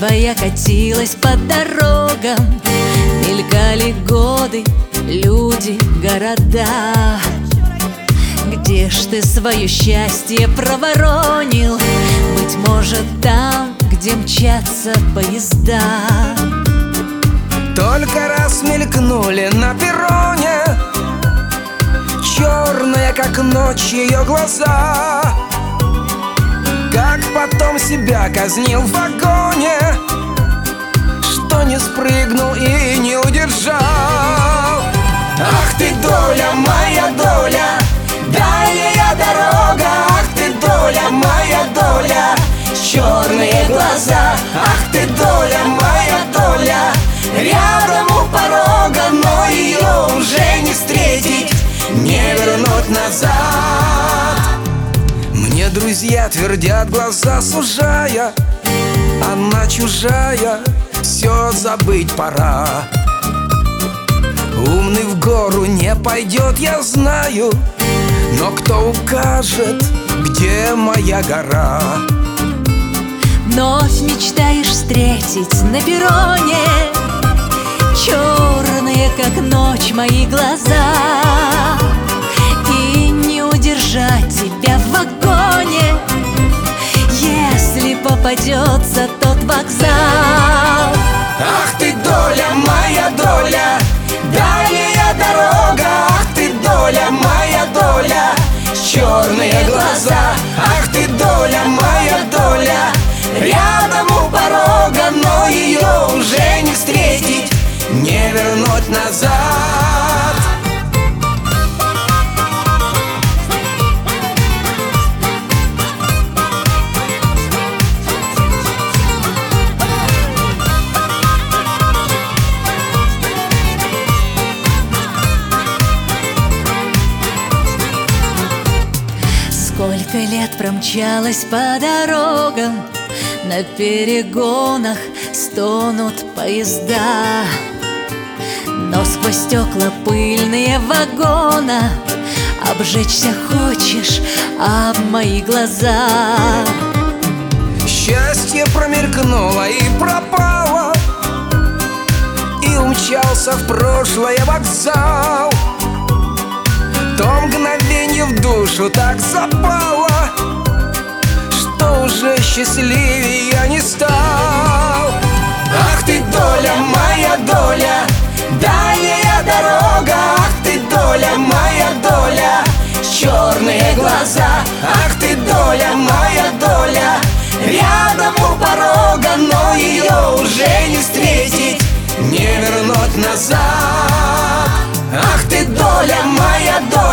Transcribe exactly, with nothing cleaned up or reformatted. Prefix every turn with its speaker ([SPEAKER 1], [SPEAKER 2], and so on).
[SPEAKER 1] твоя катилась по дорогам, мелькали годы, люди, города. Где ж ты свое счастье проворонил? Быть может, там, где мчатся поезда.
[SPEAKER 2] Только раз мелькнули на перроне, черные, как ночь, ее глаза. Как потом себя казнил в вагоне, что не спрыгнул и не удержал. Ах ты, доля, моя доля, дальняя дорога. Ах ты, доля, моя доля, черные глаза. Ах ты, доля, моя доля, рядом у порога, но ее уже не встретить, не вернуть назад. Мне друзья твердят, глаза сужая, она чужая, все забыть пора. Умный в гору не пойдет, я знаю, но кто укажет, где моя гора?
[SPEAKER 1] Вновь мечтаешь встретить на перроне черные, как ночь, мои глаза. И не удержать тебя в вагоне, если попадется тот вокзал.
[SPEAKER 2] Ах ты, доля, моя доля, дальняя дорога. Ах ты, доля, моя доля, черные глаза. Ах ты, доля, моя доля, рядом у порога, но ее уже не встретить, не вернуть назад.
[SPEAKER 1] Сколько лет промчалась по дорогам, на перегонах стонут поезда. Но сквозь стекла пыльные вагона обжечься хочешь об мои глаза.
[SPEAKER 2] Счастье промелькнуло и пропало, и умчался в прошлое вокзал. То мгновенье в душу так запало, что уже счастливее я не стал. Ах ты, доля, моя доля, дальняя дорога. Ах ты, доля, моя доля, черные глаза. Ах ты, доля, моя доля, рядом у порога, но ее уже не встретить, не вернуть назад. Ах ты, доля, моя доля,